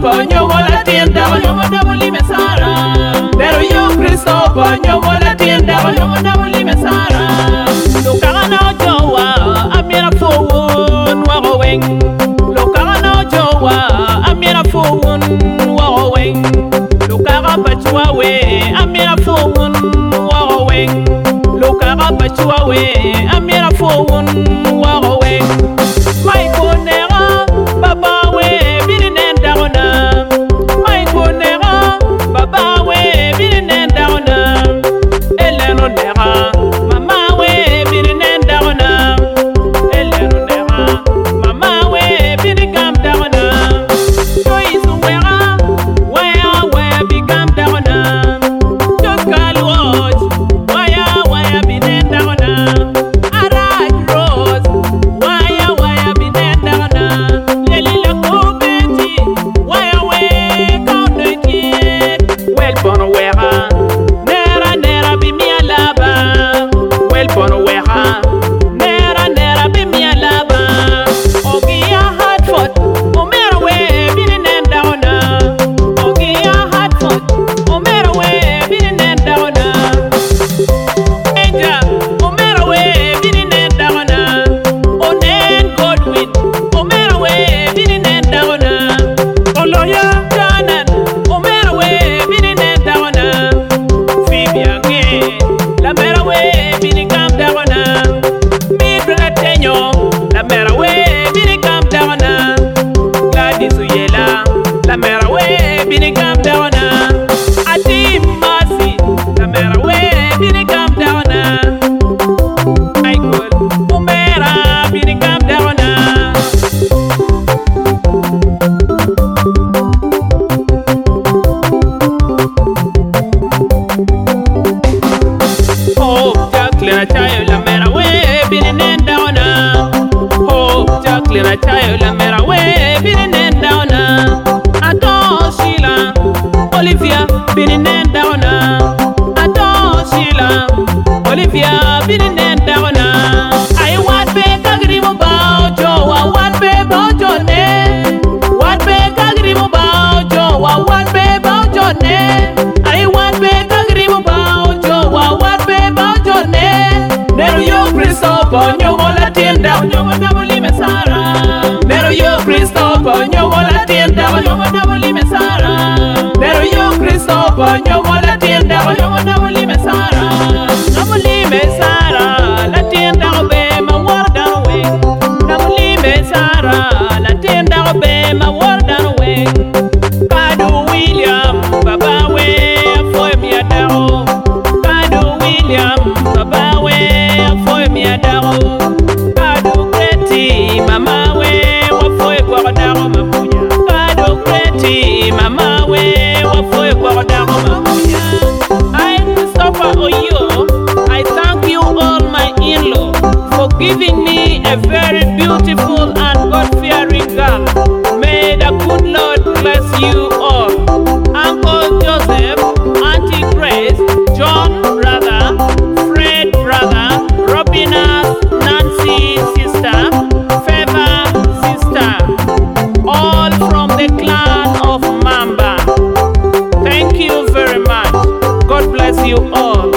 nyomo la tienda nyomo na buli mesara pero yo Cristo nyomo la tienda nyomo na buli mesara lo kana jowa amira fowon wa weng lo kana jowa amira fowon wa weng lo kana bachwa we amira fowon wa weng lo kana bachwa we amira fowon wa weng mai konera baba we binene ndagona mai konera baba we binene ndagona eleno nera mama we binene ndagona eleno nera mama we binigam ndagona toisu wera waya bigam ndagona toskal watch waya binene ndagona araj rose waya binene ndagona lelila kubeti waya we kauneki wel bono wera nera bimia laba wel bono wera nera bimia laba ogia Hartford omera we binene ndagona ogia Hartford omera we binene ndagona Eja omera we binene ndagona onen Godwin omera we binene ndagona oloya Janan omera we binene ndagona Fibiange la mera we binigam ndagona Midra Tenyo la mera we binigam ndagona Gladys Uyela la mera we binigam ndagona Adim Masi la mera we binigam ndagona Michael omera binigam ndagona Hope Jacqueline Achayo la mera we binene ndagona Hope Jacqueline Achayo la mera we binene ndagona Ato Sheila Olivia binene ndagona Ato Sheila Olivia binene ndagona I want be kagrimu bao jowa want be bao jone want be kagrimu bao jowa want be bao jone I want be kagrimu bao jowa want be bao jone Nero yo Cristo nyomo la tienda nyomo na buli mesara Nero yo Cristo nyomo la tienda nyomo na buli mesara Nero yo Cristo nyomo la tienda nyomo na buli mesara na buli mesara la tienda be ma warda we na buli mesara la tienda be ma warda we Kadu William baba we foi mi adaro Kadu William baba we foi mi adaro Kadu Kreti mama we wa foi kwa daro mamunya Kadu Kreti mama we wa foi kwa daro mamunya I Christopher Oyo I thank you all my in-law for giving me a very beautiful and God-fearing girl. May the good Lord bless you all. Uncle Joseph, Auntie Grace, John brother, Fred brother, Robina, Nancy sister, Favor sister, all from the clan of Mamba. Thank you very much. God bless you all.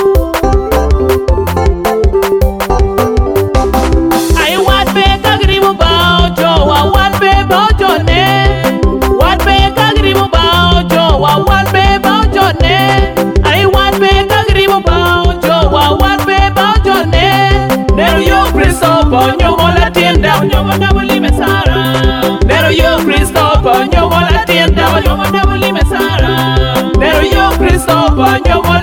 I want be kagrimu bao jowa want be bao jone want be kagrimu bao jowa want be bao jone I want be kagrimu bao jowa want be bao jone Nero yo Cristo nyomo la tienda nyomo na buli mesara Nero yo Cristo nyomo la tienda nyomo na buli mesara Nero yo Cristo nyomo